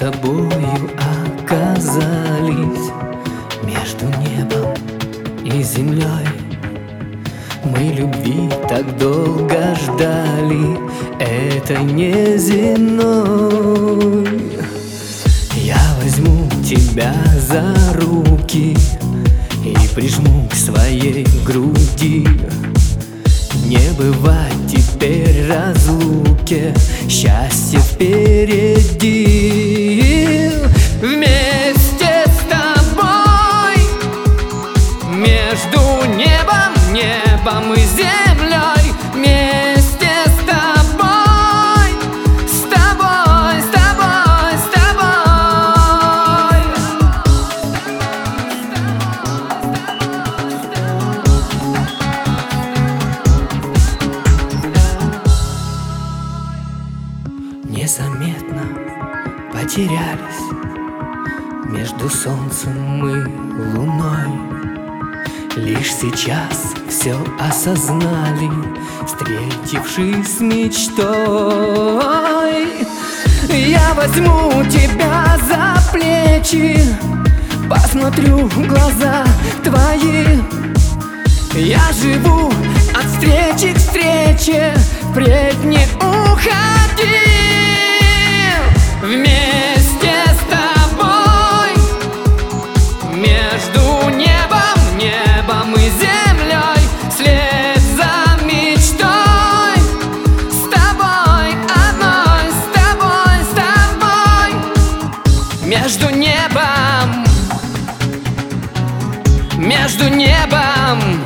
тобою оказались между небом и землей. Мы любви так долго ждали, это не земной. Я возьму тебя за руки и прижму к своей груди. Не бывать теперь разлуке, счастье впереди. Вместе с тобой между небом и землей. Вместе с тобой, с тобой, с тобой, с тобой. Незаметно потерялись между солнцем и луной. Лишь сейчас все осознали, встретившись с мечтой. Я возьму тебя за плечи, посмотрю в глаза твои. Я живу от встречи к встрече, впредь не уходи. Вместе с тобой между небом и землей, вслед за мечтой. С тобой одной, с тобой, с тобой. Между небом